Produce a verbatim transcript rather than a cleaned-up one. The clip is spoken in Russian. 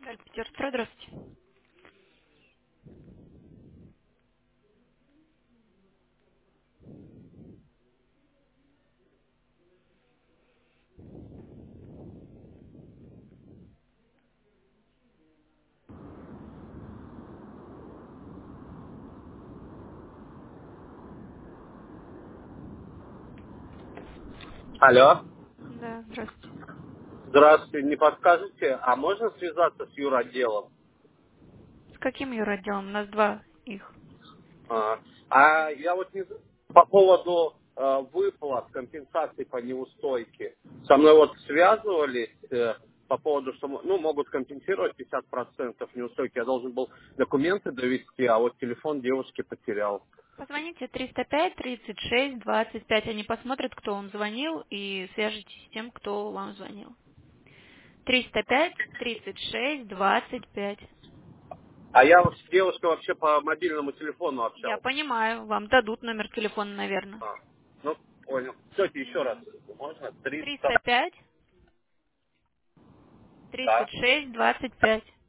Галь Петерстра, здравствуйте. Алло. Да, здравствуйте. Здравствуйте. Не подскажете, а можно связаться с юротделом? С каким юротделом? У нас два их. А, а я вот не знаю, по поводу э, выплат, компенсаций по неустойке. Со мной вот связывались э, по поводу, что ну, могут компенсировать пятьдесят процентов неустойки. Я должен был документы довести, а вот телефон девушки потерял. Позвоните триста пять тридцать шесть двадцать пять. Они посмотрят, кто вам звонил, и свяжетесь с тем, кто вам звонил. триста пять тридцать шесть двадцать пять. А я вот с девушкой вообще по мобильному телефону Я общался. понимаю, вам дадут номер телефона, наверное. А, ну, понял. Кстати, еще раз. Мгм. Можно? триста. триста пять тридцать Да. шесть двадцать пять.